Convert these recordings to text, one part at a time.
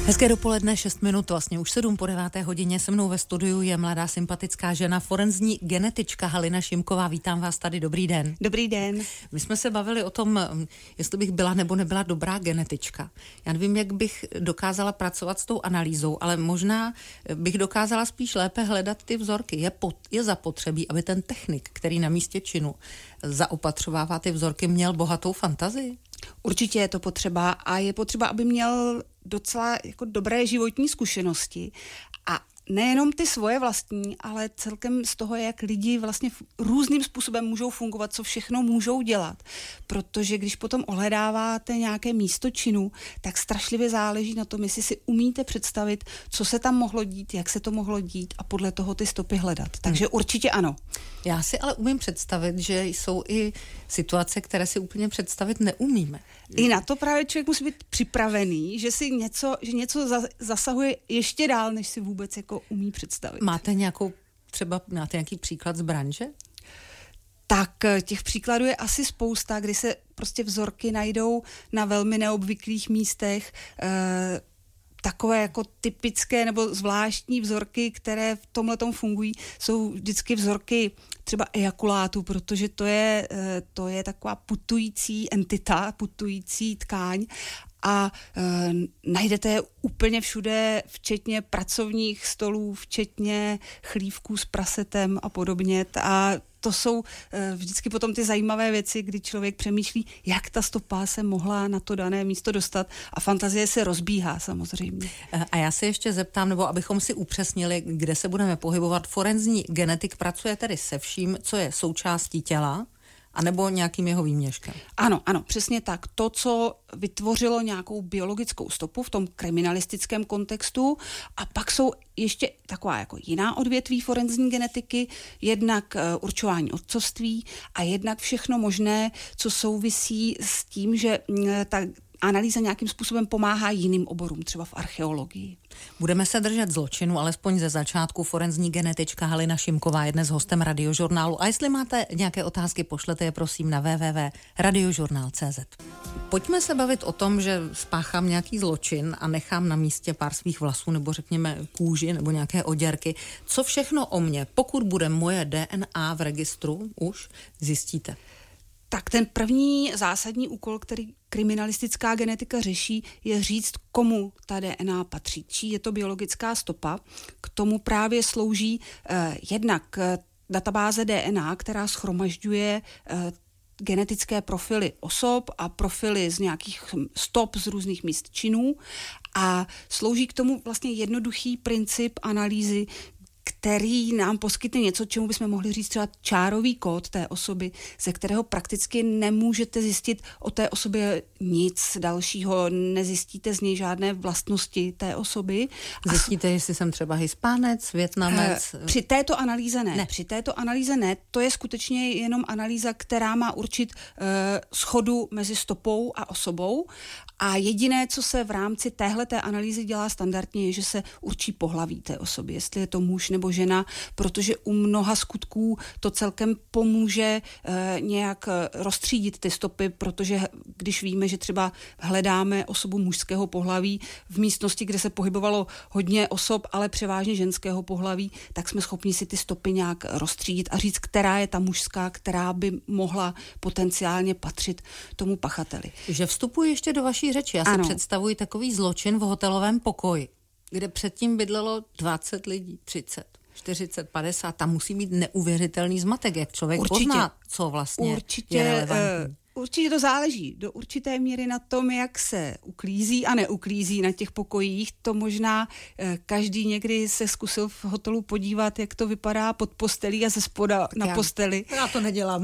Hezké dopoledne, 6 minut, vlastně už 7 po 9. hodině. Se mnou ve studiu je mladá sympatická žena, forenzní genetička Halina Šimková. Vítám vás tady, dobrý den. Dobrý den. My jsme se bavili o tom, jestli bych byla nebo nebyla dobrá genetička. Já nevím, jak bych dokázala pracovat s tou analýzou, ale možná bych dokázala spíš lépe hledat ty vzorky. Je zapotřebí, aby ten technik, který na místě činu zaopatřovává ty vzorky, měl bohatou fantazii? Určitě je to potřeba a je potřeba, aby měl docela jako dobré životní zkušenosti a nejenom ty svoje vlastní, ale celkem z toho, jak lidi vlastně různým způsobem můžou fungovat, co všechno můžou dělat. Protože když potom ohledáváte nějaké místo činu, tak strašlivě záleží na tom, jestli si umíte představit, co se tam mohlo dít, jak se to mohlo dít a podle toho ty stopy hledat. Takže určitě ano. Já si ale umím představit, že jsou i situace, které si úplně představit neumíme. I na to právě člověk musí být připravený, že něco zasahuje ještě dál, než si vůbec jako umí představit. Máte nějaký příklad z branže? Tak těch příkladů je asi spousta, kdy se prostě vzorky najdou na velmi neobvyklých místech, takové jako typické nebo zvláštní vzorky, které v tomhletom fungují, jsou vždycky vzorky třeba ejakulátu, protože to je taková putující entita, putující tkáň a najdete je úplně všude, včetně pracovních stolů, včetně chlívků s prasetem a podobně. A to jsou vždycky potom ty zajímavé věci, kdy člověk přemýšlí, jak ta stopa se mohla na to dané místo dostat a fantazie se rozbíhá samozřejmě. A já se ještě zeptám, nebo abychom si upřesnili, kde se budeme pohybovat. Forenzní genetik pracuje tedy se vším, co je součástí těla, anebo nějakým jeho výměškem? Ano, přesně tak. To, co vytvořilo nějakou biologickou stopu v tom kriminalistickém kontextu, a pak jsou ještě taková jako jiná odvětví forenzní genetiky, jednak určování otcovství a jednak všechno možné, co souvisí s tím, že ta analýza nějakým způsobem pomáhá jiným oborům, třeba v archeologii. Budeme se držet zločinu, alespoň ze začátku. Forenzní genetička Halina Šimková je dnes hostem Radiožurnálu. A jestli máte nějaké otázky, pošlete je prosím na www.radiožurnal.cz. Pojďme se bavit o tom, že spáchám nějaký zločin a nechám na místě pár svých vlasů, nebo řekněme kůži, nebo nějaké oděrky. Co všechno o mně, pokud bude moje DNA v registru, už zjistíte? Tak ten první zásadní úkol, který kriminalistická genetika řeší, je říct, komu ta DNA patří, čí je to biologická stopa. K tomu právě slouží jednak databáze DNA, která shromažďuje genetické profily osob a profily z nějakých stop z různých míst činů a slouží k tomu vlastně jednoduchý princip analýzy, který nám poskytne něco, čemu bychom mohli říct třeba čárový kód té osoby, ze kterého prakticky nemůžete zjistit o té osobě nic dalšího, nezjistíte z něj žádné vlastnosti té osoby. Zjistíte, jestli jsem třeba Hispánec, Vietnamec? Při této analýze ne. Při této analýze ne. To je skutečně jenom analýza, která má určit shodu mezi stopou a osobou. A jediné, co se v rámci téhleté analýzy dělá standardně, je, že se určí pohlaví té osoby, jestli je to muž nebo žena, protože u mnoha skutků to celkem pomůže nějak rozstřídit ty stopy, protože když víme, že třeba hledáme osobu mužského pohlaví v místnosti, kde se pohybovalo hodně osob, ale převážně ženského pohlaví, tak jsme schopni si ty stopy nějak rozstřídit a říct, která je ta mužská, která by mohla potenciálně patřit tomu pachateli. Že vstupuji ještě do vaší řeči. Já si představuji takový zločin v hotelovém pokoji, kde předtím bydlelo 20 lidí, 30, 40, 50. Tam musí být neuvěřitelný zmatek, jak člověk pozná, co vlastně je relevantní. Určitě to záleží do určité míry na tom, jak se uklízí a neuklízí na těch pokojích. To možná každý někdy se zkusil v hotelu podívat, jak to vypadá pod postelí a ze spoda na posteli. Já to nedělám.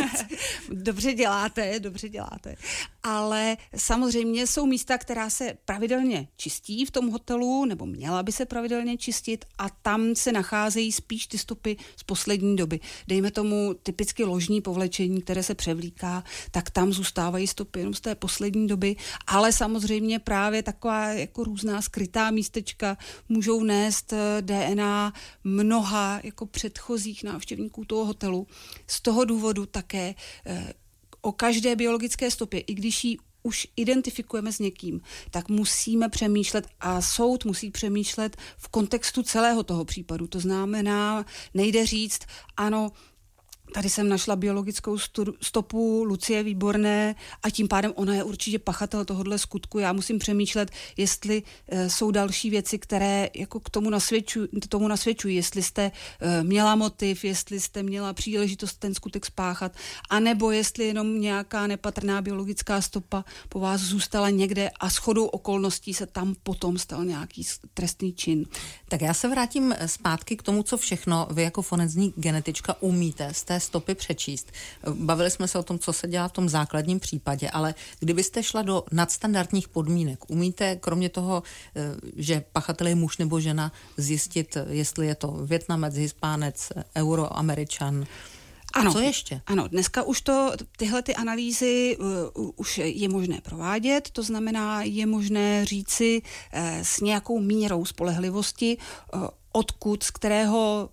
Dobře děláte. Ale samozřejmě jsou místa, která se pravidelně čistí v tom hotelu, nebo měla by se pravidelně čistit a tam se nacházejí spíš ty stopy z poslední doby. Dejme tomu typicky ložní povlečení, které se převlíká, tak tam zůstávají stopy jenom z té poslední doby, ale samozřejmě právě taková jako různá skrytá místečka můžou nést DNA mnoha jako předchozích návštěvníků toho hotelu. Z toho důvodu také o každé biologické stopě, i když ji už identifikujeme s někým, tak musíme přemýšlet a soud musí přemýšlet v kontextu celého toho případu. To znamená, nejde říct, ano, tady jsem našla biologickou stopu Lucie Výborné a tím pádem ona je určitě pachatel tohohle skutku. Já musím přemýšlet, jestli jsou další věci, které jako k tomu nasvědčují. Jestli jste měla motiv, jestli jste měla příležitost ten skutek spáchat, anebo jestli jenom nějaká nepatrná biologická stopa po vás zůstala někde a shodou okolností se tam potom stal nějaký trestný čin. Tak já se vrátím zpátky k tomu, co všechno vy jako forenzní genetička umíte z té stopy přečíst. Bavili jsme se o tom, co se dělá v tom základním případě, ale kdybyste šla do nadstandardních podmínek, umíte kromě toho, že pachatel je muž nebo žena, zjistit, jestli je to Vietnamec, Hispánec, Euroameričan? Ano, co ještě? Ano, dneska už tyhle ty analýzy už je možné provádět, to znamená, je možné říci s nějakou mírou spolehlivosti, odkud, z kterého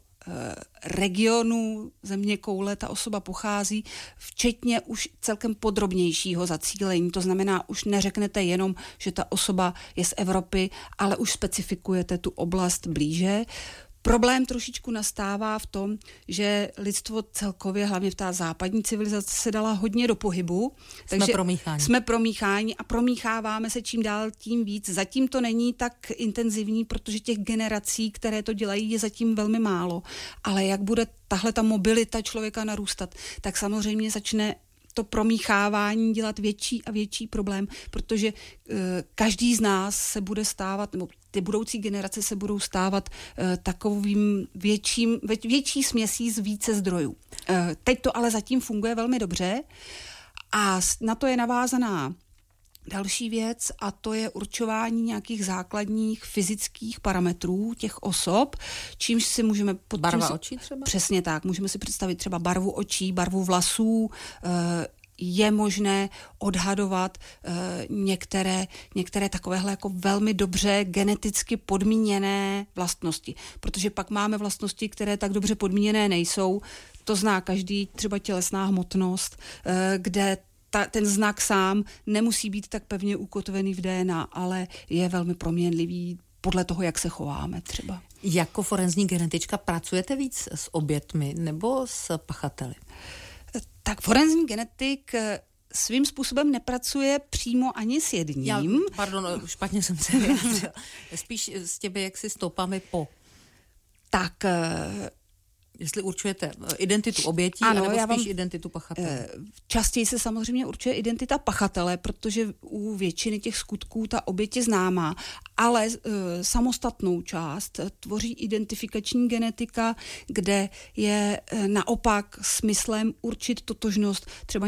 regionu zeměkoule ta osoba pochází, včetně už celkem podrobnějšího zacílení. To znamená, už neřeknete jenom, že ta osoba je z Evropy, ale už specifikujete tu oblast blíže. Problém trošičku nastává v tom, že lidstvo celkově, hlavně v té západní civilizaci, se dala hodně do pohybu. Jsme promícháni a promícháváme se čím dál tím víc. Zatím to není tak intenzivní, protože těch generací, které to dělají, je zatím velmi málo. Ale jak bude tahle ta mobilita člověka narůstat, tak samozřejmě začne to promíchávání dělat větší a větší problém, protože každý z nás se bude stávat, nebo ty budoucí generace se budou stávat takovým větší směsí z více zdrojů. Teď to ale zatím funguje velmi dobře a na to je navázaná další věc a to je určování nějakých základních fyzických parametrů těch osob, čímž si můžeme... Barva očí třeba? Přesně tak, můžeme si představit třeba barvu očí, barvu vlasů, je možné odhadovat některé takovéhle jako velmi dobře geneticky podmíněné vlastnosti, protože pak máme vlastnosti, které tak dobře podmíněné nejsou, to zná každý, třeba tělesná hmotnost, kde ten znak sám nemusí být tak pevně ukotvený v DNA, ale je velmi proměnlivý podle toho, jak se chováme třeba. Jako forenzní genetička pracujete víc s obětmi nebo s pachateli? Tak forenzní genetik svým způsobem nepracuje přímo ani s jedním. Špatně jsem se vyjádřila. Spíš s těmi jaksi stopami po. Tak... Jestli určujete identitu obětí, anebo spíš identitu pachatele? Častěji se samozřejmě určuje identita pachatele, protože u většiny těch skutků ta oběť je známá, ale samostatnou část tvoří identifikační genetika, kde je naopak smyslem určit totožnost třeba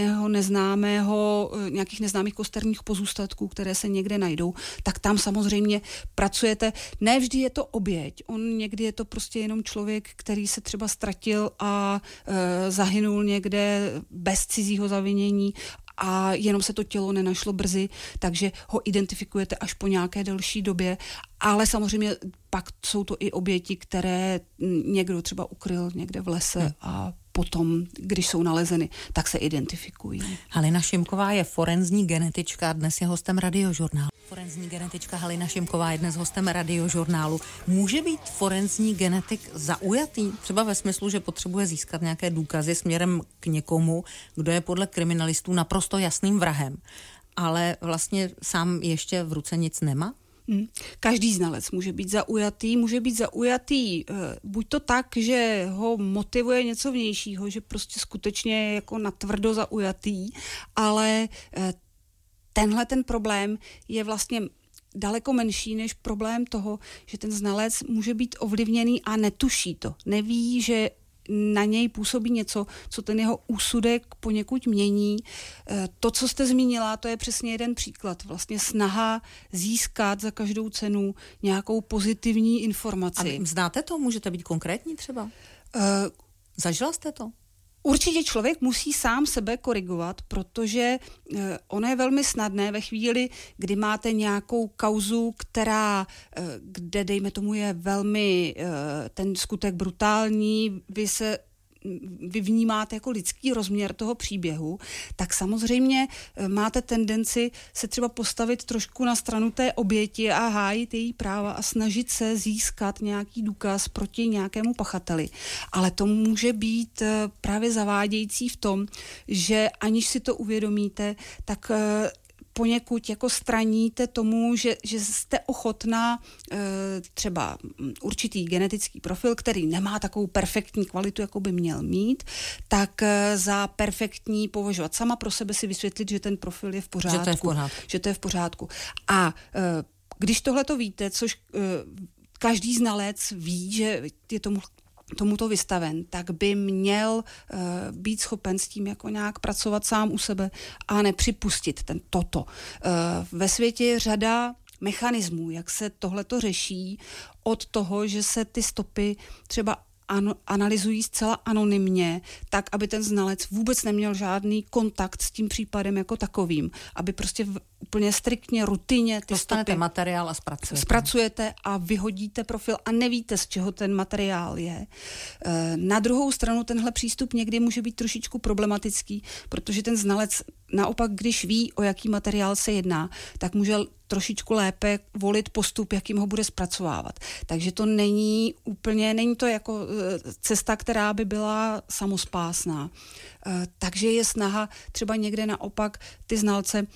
nějakých neznámých kosterních pozůstatků, které se někde najdou, tak tam samozřejmě pracujete. Ne vždy je to oběť, někdy je to prostě jenom člověk, který se třeba ztratil a zahynul někde bez cizího zavinění a jenom se to tělo nenašlo brzy, takže ho identifikujete až po nějaké delší době, ale samozřejmě pak jsou to i oběti, které někdo třeba ukryl někde v lese a potom, když jsou nalezeny, tak se identifikují. Halina Šimková je forenzní genetička, dnes je hostem Radiožurnálu. Forenzní genetička Halina Šimková je dnes hostem Radiožurnálu. Může být forenzní genetik zaujatý? Třeba ve smyslu, že potřebuje získat nějaké důkazy směrem k někomu, kdo je podle kriminalistů naprosto jasným vrahem, ale vlastně sám ještě v ruce nic nemá? Každý znalec může být zaujatý buď to tak, že ho motivuje něco vnějšího, že prostě skutečně je jako natvrdo zaujatý, ale tenhle ten problém je vlastně daleko menší než problém toho, že ten znalec může být ovlivněný a netuší to. Neví, že na něj působí něco, co ten jeho úsudek poněkud mění. To, co jste zmínila, to je přesně jeden příklad. Vlastně snaha získat za každou cenu nějakou pozitivní informaci. A znáte to? Můžete být konkrétní třeba? Zažila jste to? Určitě člověk musí sám sebe korigovat, protože ono je velmi snadné ve chvíli, kdy máte nějakou kauzu, kde dejme tomu je velmi ten skutek brutální, vy se vy vnímáte jako lidský rozměr toho příběhu, tak samozřejmě máte tendenci se třeba postavit trošku na stranu té oběti a hájit její práva a snažit se získat nějaký důkaz proti nějakému pachateli. Ale to může být právě zavádějící v tom, že aniž si to uvědomíte, tak poněkud jako straníte tomu, že jste ochotná třeba určitý genetický profil, který nemá takovou perfektní kvalitu, jako by měl mít, tak za perfektní považovat. Sama pro sebe si vysvětlit, že ten profil je v pořádku. Že to je v pořádku. A když tohleto víte, což každý znalec ví, že je tomuto vystaven, tak by měl být schopen s tím jako nějak pracovat sám u sebe a nepřipustit toto. Ve světě je řada mechanismů, jak se tohleto řeší, od toho, že se ty stopy třeba analyzují zcela anonymně, tak, aby ten znalec vůbec neměl žádný kontakt s tím případem jako takovým, aby prostě úplně striktně, rutině ty dostanete stopy materiál a zpracujete a vyhodíte profil a nevíte, z čeho ten materiál je. Na druhou stranu tenhle přístup někdy může být trošičku problematický, protože ten znalec naopak, když ví, o jaký materiál se jedná, tak může trošičku lépe volit postup, jakým ho bude zpracovávat. Takže to není to jako cesta, která by byla samospásná. Takže je snaha třeba někde naopak ty znalce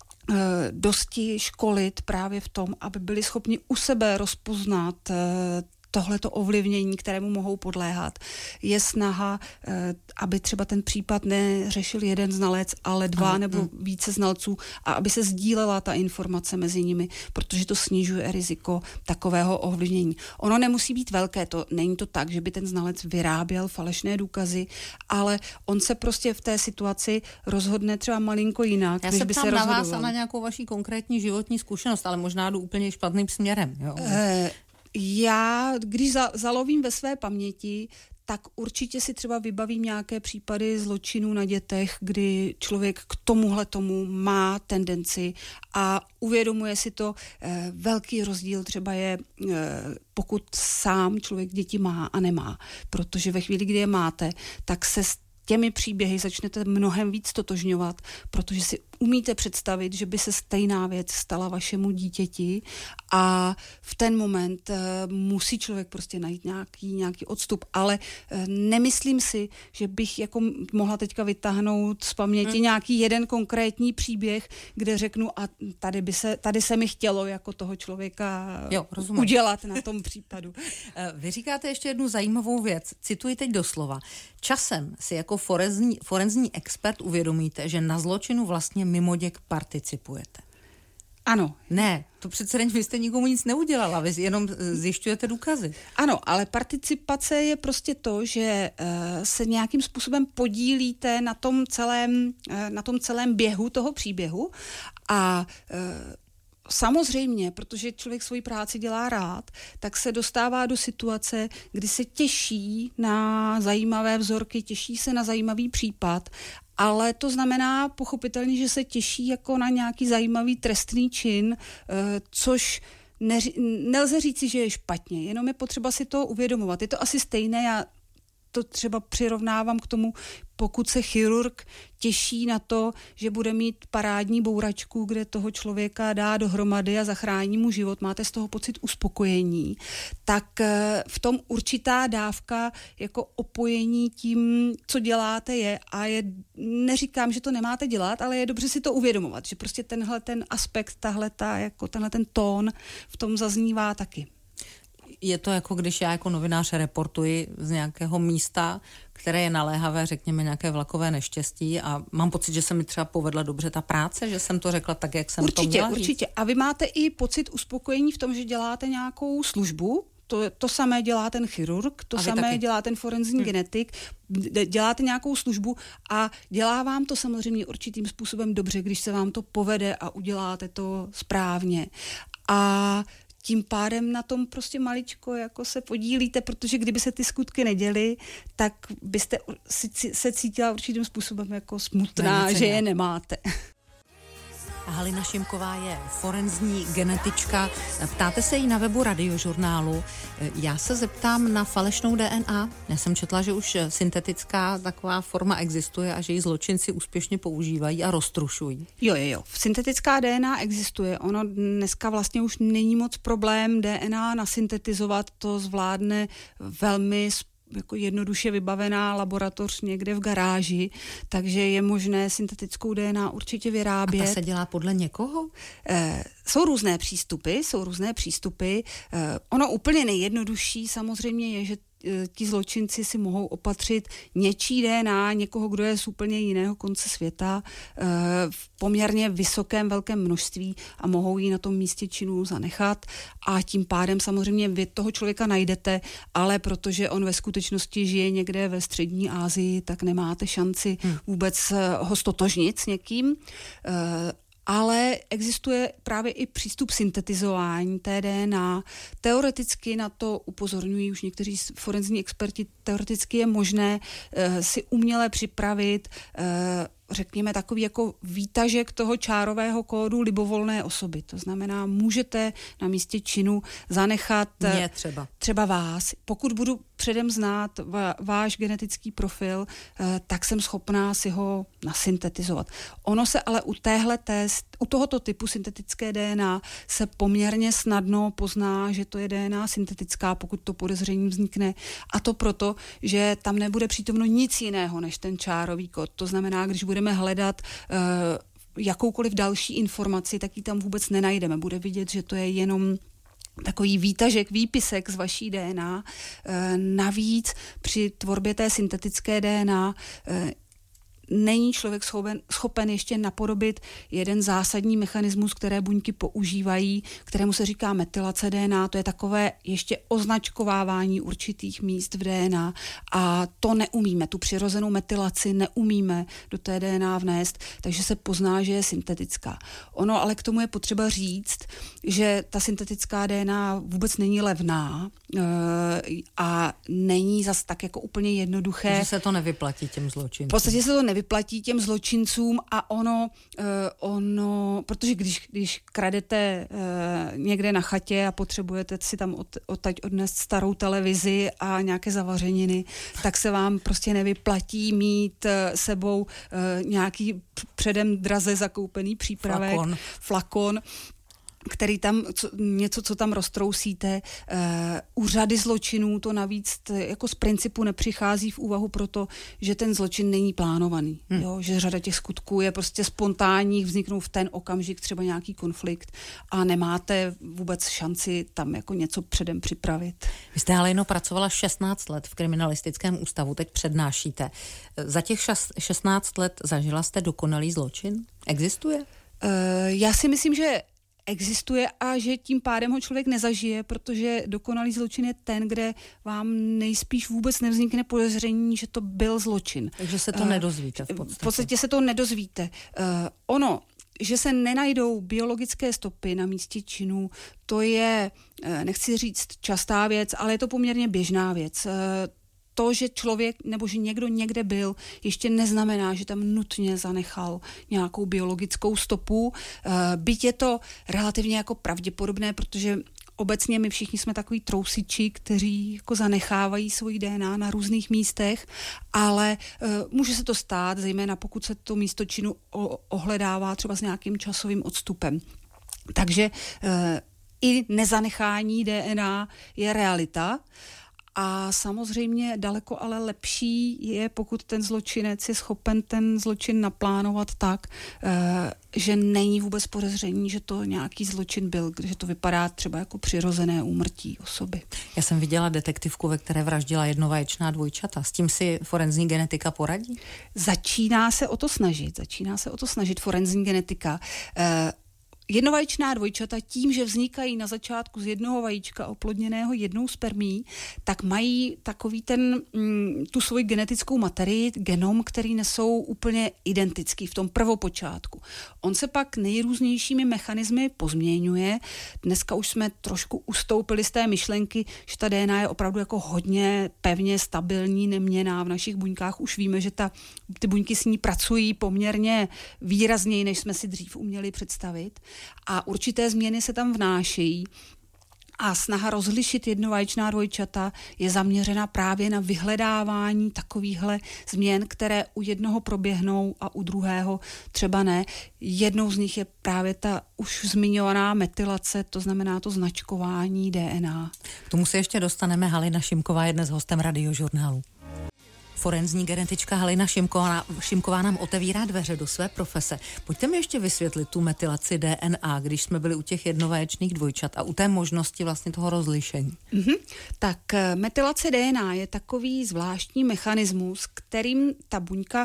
dosti školit právě v tom, aby byli schopni u sebe rozpoznat tohleto ovlivnění, kterému mohou podléhat. Je snaha, aby třeba ten případ neřešil jeden znalec, ale dva nebo více znalců a aby se sdílela ta informace mezi nimi, protože to snižuje riziko takového ovlivnění. Ono nemusí být velké, není to tak, že by ten znalec vyráběl falešné důkazy, ale on se prostě v té situaci rozhodne třeba malinko jinak, než by se rozhodoval. Já se ptám na vás a na nějakou vaší konkrétní životní zkušenost, ale možná jdu úplně špatným směrem. Jo? Já, když zalovím ve své paměti, tak určitě si třeba vybavím nějaké případy zločinů na dětech, kdy člověk k tomu má tendenci a uvědomuje si to. Velký rozdíl třeba je, pokud sám člověk děti má a nemá, protože ve chvíli, kdy je máte, tak se těmi příběhy začnete mnohem víc totožňovat, protože si umíte představit, že by se stejná věc stala vašemu dítěti a v ten moment musí člověk prostě najít nějaký odstup, ale nemyslím si, že bych jako mohla teďka vytáhnout z paměti nějaký jeden konkrétní příběh, kde řeknu a tady se mi chtělo jako toho člověka udělat na tom případu. Vy říkáte ještě jednu zajímavou věc, cituji teď doslova. Časem si jako forenzní expert uvědomíte, že na zločinu vlastně mimoděk participujete. Ano. Ne, to přece vy jste nikomu nic neudělala, vy jenom zjišťujete důkazy. Ano, ale participace je prostě to, že se nějakým způsobem podílíte na tom celém běhu toho příběhu a samozřejmě, protože člověk svoji práci dělá rád, tak se dostává do situace, kdy se těší na zajímavé vzorky, těší se na zajímavý případ, ale to znamená pochopitelně, že se těší jako na nějaký zajímavý trestný čin, což nelze říci, že je špatně, jenom je potřeba si to uvědomovat. Je to asi stejné, já to třeba přirovnávám k tomu, pokud se chirurg těší na to, že bude mít parádní bouračku, kde toho člověka dá dohromady a zachrání mu život, máte z toho pocit uspokojení, tak v tom určitá dávka jako opojení tím, co děláte je a neříkám, že to nemáte dělat, ale je dobře si to uvědomovat, že prostě tenhle ten aspekt, tenhle ten tón v tom zaznívá taky. Je to jako když já jako novinář reportuji z nějakého místa, které je naléhavé, řekněme nějaké vlakové neštěstí a mám pocit, že se mi třeba povedla dobře ta práce, že jsem to řekla tak, jak jsem to měla říct. Určitě. A vy máte i pocit uspokojení v tom, že děláte nějakou službu, to samé dělá ten chirurg, to samé taky dělá ten forenzní genetik, děláte nějakou službu a dělá vám to samozřejmě určitým způsobem dobře, když se vám to povede a uděláte to správně. A tím pádem na tom prostě maličko jako se podílíte, protože kdyby se ty skutky neděly, tak byste se cítila určitým způsobem jako smutná, že je nemáte. Halina Šimková je forenzní genetička. Ptáte se jí na webu Radiožurnálu. Já se zeptám na falešnou DNA. Já jsem četla, že už syntetická taková forma existuje a že ji zločinci úspěšně používají a roztrušují. Jo. Syntetická DNA existuje. Ono dneska vlastně už není moc problém DNA nasyntetizovat. To zvládne velmi jako jednoduše vybavená laboratoř někde v garáži, takže je možné syntetickou DNA určitě vyrábět. A ta se dělá podle někoho? Jsou různé přístupy. Ono úplně nejjednodušší samozřejmě je, že ti zločinci si mohou opatřit něčí DNA, někoho, kdo je z úplně jiného konce světa, v poměrně velkém množství a mohou ji na tom místě činu zanechat a tím pádem samozřejmě vy toho člověka najdete, ale protože on ve skutečnosti žije někde ve střední Asii, tak nemáte šanci vůbec ho ztotožnit s někým. Ale existuje právě i přístup syntetizování té DNA. Teoreticky na to upozorňují už někteří forenzní experti, teoreticky je možné si uměle připravit řekněme takový jako výtažek toho čárového kódu libovolné osoby. To znamená, můžete na místě činu zanechat třeba vás. Pokud budu předem znát váš genetický profil, tak jsem schopná si ho nasyntetizovat. Ono se ale u tohoto typu syntetické DNA se poměrně snadno pozná, že to je DNA syntetická, pokud to podezření vznikne. A to proto, že tam nebude přítomno nic jiného než ten čárový kód. To znamená, když budeme hledat jakoukoliv další informaci, tak ji tam vůbec nenajdeme. Bude vidět, že to je jenom takový výpisek z vaší DNA. Navíc při tvorbě té syntetické DNA není člověk schopen ještě napodobit jeden zásadní mechanismus, které buňky používají, kterému se říká metylace DNA. To je takové ještě označkovávání určitých míst v DNA a to neumíme. Tu přirozenou metylaci neumíme do té DNA vnést, takže se pozná, že je syntetická. Ono ale k tomu je potřeba říct, že ta syntetická DNA vůbec není levná a není zas tak jako úplně jednoduché. Takže se to nevyplatí těm zločincům. V podstatě se to nevyplatí těm zločincům a ono, protože když kradete někde na chatě a potřebujete si tam odtaď odnést starou televizi a nějaké zavařeniny, tak se vám prostě nevyplatí mít sebou nějaký předem draze zakoupený přípravek, flakon, který tam, co tam roztrousíte. U řady zločinů to navíc jako z principu nepřichází v úvahu proto, že ten zločin není plánovaný. Jo? Že řada těch skutků je prostě spontánních, vzniknou v ten okamžik třeba nějaký konflikt a nemáte vůbec šanci tam jako něco předem připravit. Vy jste, Halino, pracovala 16 let v kriminalistickém ústavu, teď přednášíte. Za těch 16 let zažila jste dokonalý zločin? Existuje? Já si myslím, že existuje a že tím pádem ho člověk nezažije, protože dokonalý zločin je ten, kde vám nejspíš vůbec nevznikne podezření, že to byl zločin. Takže se to nedozvíte v podstatě. V podstatě se to nedozvíte. Že se nenajdou biologické stopy na místě činu, to je, nechci říct častá věc, ale je to poměrně běžná věc. To, že člověk nebo že někdo někde byl, ještě neznamená, že tam nutně zanechal nějakou biologickou stopu. Byť je to relativně jako pravděpodobné, protože obecně my všichni jsme takový trousiči, kteří jako zanechávají svoji DNA na různých místech, ale může se to stát, zejména pokud se to místo činu ohledává třeba s nějakým časovým odstupem. Takže i nezanechání DNA je realita. A samozřejmě daleko ale lepší je, pokud ten zločinec je schopen ten zločin naplánovat tak, že není vůbec podezření, že to nějaký zločin byl, že to vypadá třeba jako přirozené úmrtí osoby. Já jsem viděla detektivku, ve které vraždila jednovaječná dvojčata. S tím si forenzní genetika poradí? Začíná se o to snažit forenzní genetika. Jednovaječná dvojčata tím, že vznikají na začátku z jednoho vajíčka oplodněného jednou spermií, tak mají takový tu svoji genetickou materii, genom, který nesou úplně identický v tom prvopočátku. On se pak nejrůznějšími mechanismy pozměňuje. Dneska už jsme trošku ustoupili z té myšlenky, že ta DNA je opravdu jako hodně pevně stabilní, neměnná v našich buňkách. Už víme, že ty buňky s ní pracují poměrně výrazněji, než jsme si dřív uměli představit. A určité změny se tam vnášejí. A snaha rozlišit jednovaječná dvojčata je zaměřena právě na vyhledávání takovýchhle změn, které u jednoho proběhnou a u druhého třeba ne. Jednou z nich je právě ta už zmiňovaná metylace, to znamená to značkování DNA. K tomu se ještě dostaneme. Halina Šimková je dnes hostem Radiožurnálu. Forenzní genetička Halina Šimková nám otevírá dveře do své profese. Pojďte mi ještě vysvětlit tu metylaci DNA, když jsme byli u těch jednovaječných dvojčat a u té možnosti vlastně toho rozlišení. Tak metylace DNA je takový zvláštní mechanismus, kterým ta buňka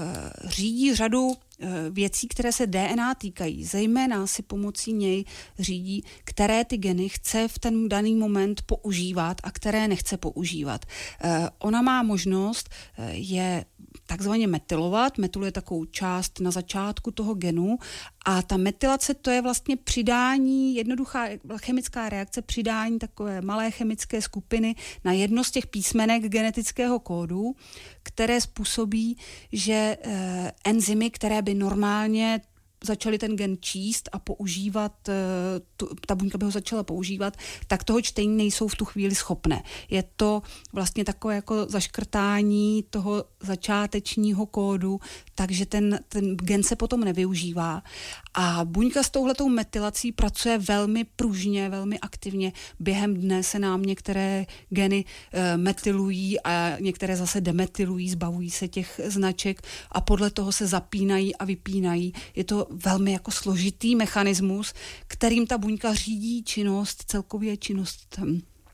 řídí řadu věcí, které se DNA týkají. Zejména si pomocí něj řídí, které ty geny chce v ten daný moment používat a které nechce používat. Ona má možnost je takzvaně metylovat. Metyluje takovou část na začátku toho genu a ta metylace to je vlastně přidání, jednoduchá chemická reakce, přidání takové malé chemické skupiny na jedno z těch písmenek genetického kódu, které způsobí, že enzymy, které by normálně začali ten gen číst a používat, ta buňka by ho začala používat, tak toho čtení nejsou v tu chvíli schopné. Je to vlastně takové jako zaškrtání toho začátečního kódu, takže ten gen se potom nevyužívá. A buňka s touhletou metylací pracuje velmi pružně, velmi aktivně. Během dne se nám některé geny metylují a některé zase demetylují, zbavují se těch značek a podle toho se zapínají a vypínají. Je to velmi jako složitý mechanismus, kterým ta buňka řídí činnost, celkově činnost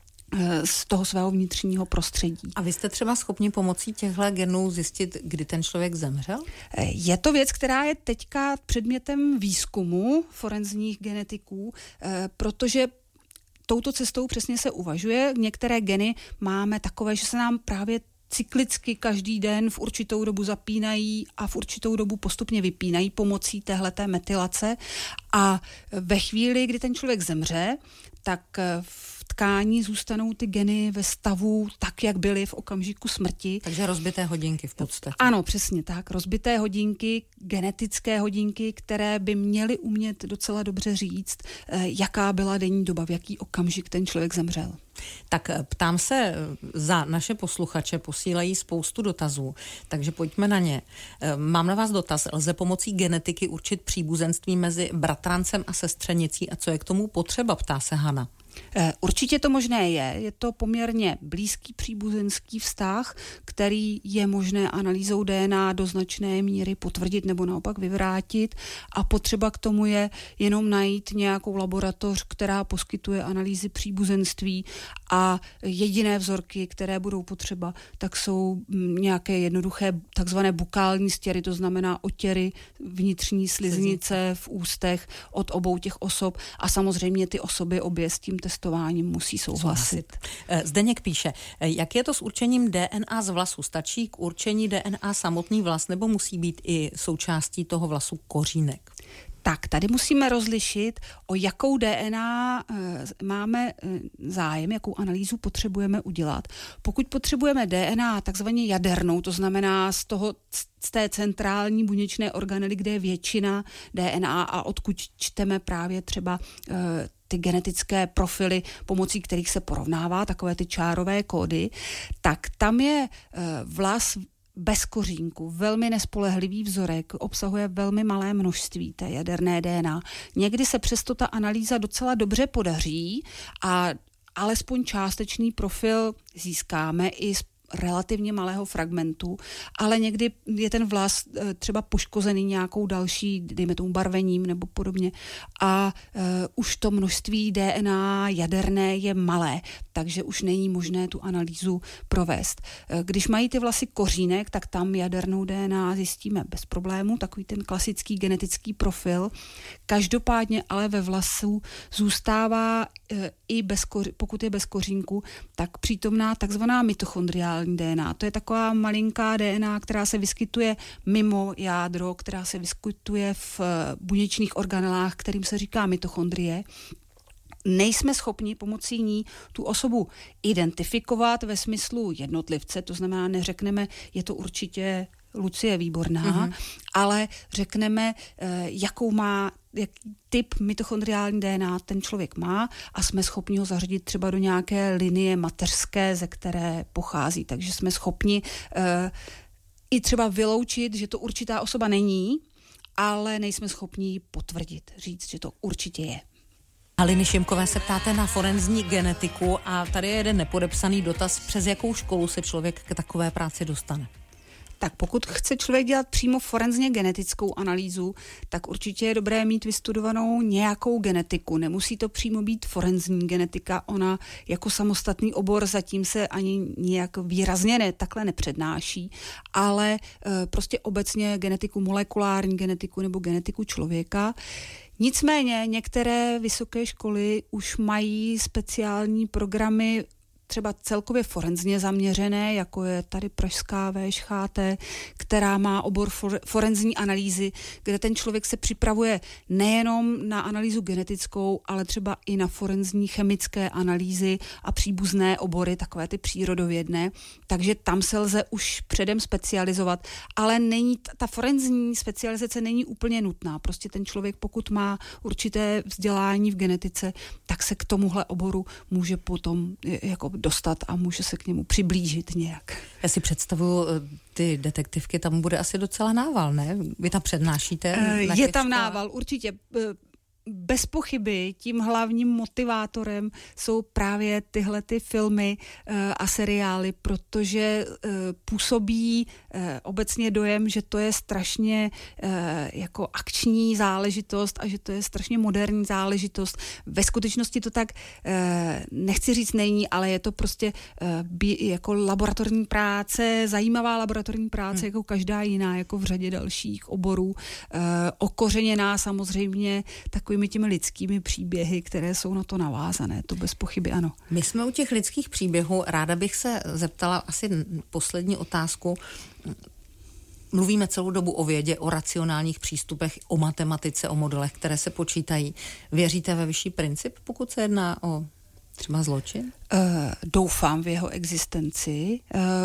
z toho svého vnitřního prostředí. A vy jste třeba schopni pomocí těchto genů zjistit, kdy ten člověk zemřel? Je to věc, která je teďka předmětem výzkumu forenzních genetiků, protože touto cestou přesně se uvažuje. Některé geny máme takové, že se nám právě cyklicky každý den v určitou dobu zapínají a v určitou dobu postupně vypínají pomocí téhleté metylace a ve chvíli, kdy ten člověk zemře, tak v tkání zůstanou ty geny ve stavu tak, jak byly v okamžiku smrti. Takže rozbité hodinky v podstatě. Ano, přesně tak. Rozbité hodinky, genetické hodinky, které by měly umět docela dobře říct, jaká byla denní doba, v jaký okamžik ten člověk zemřel. Tak ptám se, za naše posluchače posílají spoustu dotazů, takže pojďme na ně. Mám na vás dotaz. Lze pomocí genetiky určit příbuzenství mezi bratrancem a sestřenicí a co je k tomu potřeba, ptá se Hana. Určitě to možné je to poměrně blízký příbuzenský vztah, který je možné analýzou DNA do značné míry potvrdit nebo naopak vyvrátit a potřeba k tomu je jenom najít nějakou laboratoř, která poskytuje analýzy příbuzenství a jediné vzorky, které budou potřeba, tak jsou nějaké jednoduché takzvané bukální stěry, to znamená otěry vnitřní sliznice v ústech od obou těch osob a samozřejmě ty osoby obě s tím testováním musí souhlasit. Zdeněk píše, jak je to s určením DNA z vlasu? Stačí k určení DNA samotný vlas nebo musí být i součástí toho vlasu kořínek? Tak, tady musíme rozlišit, o jakou DNA máme zájem, jakou analýzu potřebujeme udělat. Pokud potřebujeme DNA takzvaně jadernou, to znamená z té centrální buněčné organely, kde je většina DNA a odkud čteme právě třeba ty genetické profily, pomocí kterých se porovnává takové ty čárové kódy, tak tam je vlas bez kořínku, velmi nespolehlivý vzorek, obsahuje velmi malé množství té jaderné DNA. Někdy se přesto ta analýza docela dobře podaří a alespoň částečný profil získáme i relativně malého fragmentu, ale někdy je ten vlas třeba poškozený nějakou další, dejme tomu barvením nebo podobně a už to množství DNA jaderné je malé, takže už není možné tu analýzu provést. Když mají ty vlasy kořínek, tak tam jadernou DNA zjistíme bez problému, takový ten klasický genetický profil. Každopádně ale ve vlasu zůstává i pokud je bez kořínku, tak přítomná takzvaná mitochondriální DNA. To je taková malinká DNA, která se vyskytuje mimo jádro, která se vyskytuje v buněčných organelách, kterým se říká mitochondrie. Nejsme schopni pomocí ní tu osobu identifikovat ve smyslu jednotlivce, to znamená, neřekneme, je to určitě Lucie Výborná, ale řekneme, jaký typ mitochondriální DNA ten člověk má a jsme schopni ho zařadit třeba do nějaké linie mateřské, ze které pochází. Takže jsme schopni i třeba vyloučit, že to určitá osoba není, ale nejsme schopni potvrdit, říct, že to určitě je. Haliny Šimkové se ptáte na forenzní genetiku a tady je jeden nepodepsaný dotaz, přes jakou školu se člověk k takové práci dostane. Tak pokud chce člověk dělat přímo forenzně genetickou analýzu, tak určitě je dobré mít vystudovanou nějakou genetiku. Nemusí to přímo být forenzní genetika, ona jako samostatný obor zatím se ani nějak výrazně takhle nepřednáší, ale prostě obecně genetiku molekulární genetiku nebo genetiku člověka. Nicméně některé vysoké školy už mají speciální programy třeba celkově forenzně zaměřené, jako je tady pražská VŠHT, která má obor forenzní analýzy, kde ten člověk se připravuje nejenom na analýzu genetickou, ale třeba i na forenzní chemické analýzy a příbuzné obory, takové ty přírodovědné. Takže tam se lze už předem specializovat, ale ta forenzní specializace není úplně nutná. Prostě ten člověk, pokud má určité vzdělání v genetice, tak se k tomuhle oboru může potom jako dostat a může se k němu přiblížit nějak. Já si představuju, ty detektivky, tam bude asi docela nával, ne? Vy tam přednášíte? Je tam nával, určitě. Bez pochyby tím hlavním motivátorem jsou právě tyhle ty filmy a seriály, protože působí obecně dojem, že to je strašně jako akční záležitost a že to je strašně moderní záležitost. Ve skutečnosti to tak nechci říct není, ale je to prostě jako laboratorní práce, zajímavá laboratorní práce, jako každá jiná, jako v řadě dalších oborů. Okořeněná samozřejmě takovými těmi lidskými příběhy, které jsou na to navázané. To bez pochyby ano. My jsme u těch lidských příběhů. Ráda bych se zeptala asi poslední otázku. Mluvíme celou dobu o vědě, o racionálních přístupech, o matematice, o modelech, které se počítají. Věříte ve vyšší princip, pokud se jedná o třeba zločin? Doufám v jeho existenci.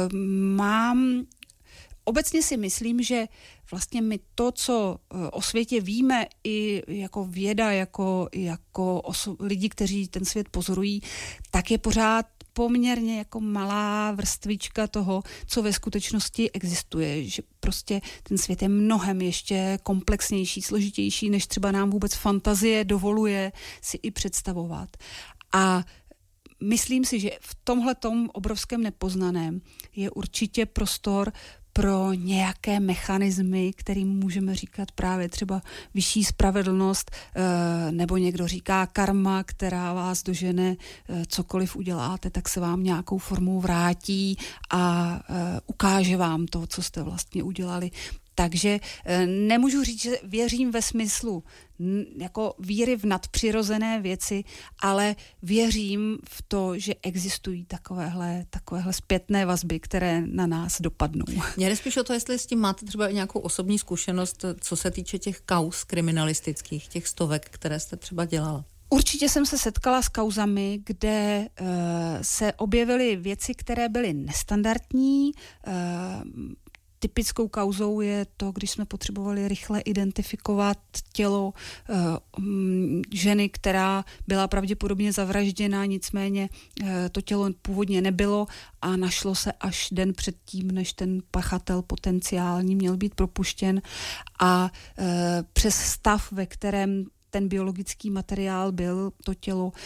Obecně si myslím, že vlastně my to, co o světě víme i jako věda, jako lidi, kteří ten svět pozorují, tak je pořád poměrně jako malá vrstvička toho, co ve skutečnosti existuje. Že prostě ten svět je mnohem ještě komplexnější, složitější, než třeba nám vůbec fantazie dovoluje si i představovat. A myslím si, že v tomhletom obrovském nepoznaném je určitě prostor pro nějaké mechanismy, kterým můžeme říkat právě třeba vyšší spravedlnost, nebo někdo říká karma, která vás dožene, cokoliv uděláte, tak se vám nějakou formou vrátí a ukáže vám to, co jste vlastně udělali. Takže nemůžu říct, že věřím ve smyslu jako víry v nadpřirozené věci, ale věřím v to, že existují takovéhle zpětné vazby, které na nás dopadnou. Mě jde spíš o to, jestli s tím máte třeba nějakou osobní zkušenost, co se týče těch kauz kriminalistických, těch stovek, které jste třeba dělala. Určitě jsem se setkala s kauzami, kde se objevily věci, které byly nestandardní. Typickou kauzou je to, když jsme potřebovali rychle identifikovat tělo ženy, která byla pravděpodobně zavražděna, nicméně to tělo původně nebylo a našlo se až den předtím, než ten pachatel potenciální měl být propuštěn a přes stav, ve kterém ten biologický materiál byl, to tělo,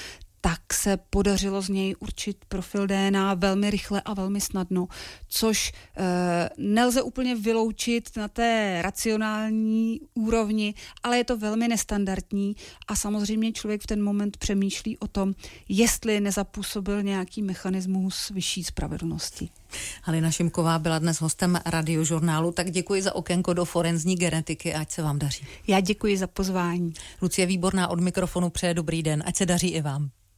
tak se podařilo z něj určit profil DNA velmi rychle a velmi snadno, což nelze úplně vyloučit na té racionální úrovni, ale je to velmi nestandardní a samozřejmě člověk v ten moment přemýšlí o tom, jestli nezapůsobil nějaký mechanismus vyšší spravedlnosti. Halina Šimková byla dnes hostem Radiožurnálu, tak děkuji za okénko do forenzní genetiky, ať se vám daří. Já děkuji za pozvání. Lucie Výborná od mikrofonu přeje dobrý den, ať se daří i vám.